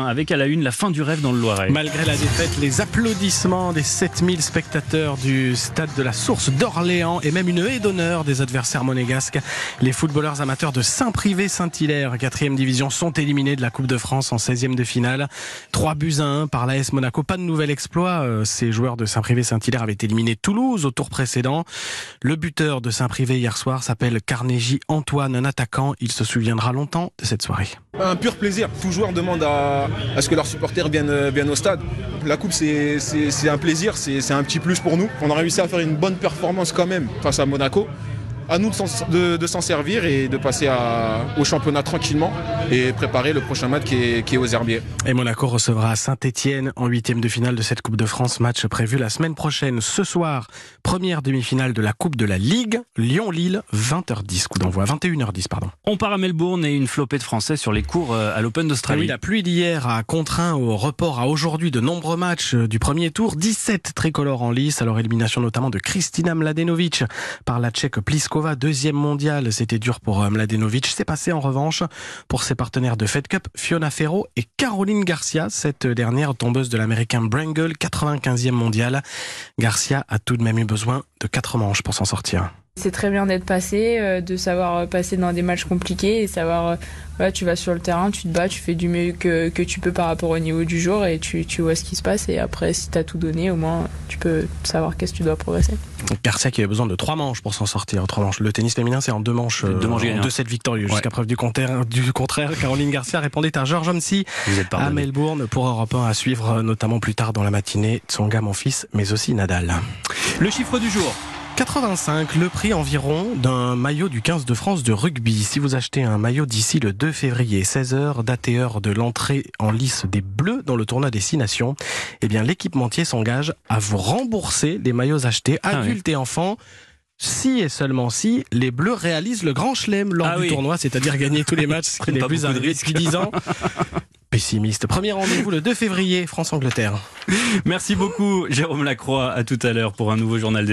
avec à la une la fin du rêve dans le Loiret. Malgré la défaite, les applaudissements des 7000 spectateurs du stade de la Source d'Orléans et même une haie d'honneur des adversaires monégasques. Les footballeurs amateurs de Saint-Privé-Saint-Hilaire, 4e division, sont éliminés de la Coupe de France en 16e de finale. 3-1 par l'AS Monaco. Pas de nouvel exploit. Ces joueurs de Saint-Privé-Saint-Hilaire avaient éliminé Toulouse au tour précédent. Le buteur de Saint-Privé hier soir s'appelle Carnegie Antoine, un attaquant. Il se souviendra longtemps de cette soirée. Un pur plaisir. Tout joueur demande à ce que leurs supporters viennent au stade. La coupe, c'est un plaisir, c'est un petit plus pour nous. On a réussi à faire une bonne performance quand même face à Monaco. À nous de s'en servir et de passer au championnat tranquillement et préparer le prochain match qui est aux Herbiers. Et Monaco recevra Saint-Etienne en 8e de finale de cette Coupe de France. Match prévu la semaine prochaine. Ce soir, première demi-finale de la Coupe de la Ligue. Lyon-Lille, 20h10. Coup d'envoi, 21h10, pardon. On part à Melbourne et une flopée de Français sur les cours à l'Open d'Australie. Oui, la pluie d'hier a contraint au report à aujourd'hui de nombreux matchs du premier tour. 17 tricolores en lice, alors élimination notamment de Kristina Mladenovic par la Tchèque Pliskova. 2e mondiale, c'était dur pour Mladenovic. C'est passé en revanche pour ses partenaires de Fed Cup, Fiona Ferro et Caroline Garcia. Cette dernière tombeuse de l'américain Brangle, 95e mondiale. Garcia a tout de même eu besoin de 4 manches pour s'en sortir. C'est très bien d'être passé, de savoir passer dans des matchs compliqués et savoir, voilà, tu vas sur le terrain, tu te bats, tu fais du mieux que tu peux par rapport au niveau du jour et tu vois ce qui se passe. Et après, si tu as tout donné, au moins, tu peux savoir qu'est-ce que tu dois progresser. Garcia qui avait besoin de 3 manches pour s'en sortir. 3 manches. Le tennis féminin, c'est en 2 manches, 2-7 victorieux. Jusqu'à preuve du contraire, Caroline Garcia répondait à Georges Homsi à Melbourne pour Europe 1 à suivre, notamment plus tard dans la matinée, Tsonga, mon fils, mais aussi Nadal. Le chiffre du jour. 85, le prix environ d'un maillot du 15 de France de rugby. Si vous achetez un maillot d'ici le 2 février, 16h, date et heure de l'entrée en lice des Bleus dans le tournoi des 6 nations, eh bien l'équipementier s'engage à vous rembourser les maillots achetés, adultes et enfants, si et seulement si les Bleus réalisent le grand chelem lors du tournoi, c'est-à-dire gagner tous les matchs, ce qui n'est plus arrivé depuis 10 ans. Pessimiste. Premier rendez-vous le 2 février, France-Angleterre. Merci beaucoup Jérôme Lacroix, à tout à l'heure pour un nouveau journal.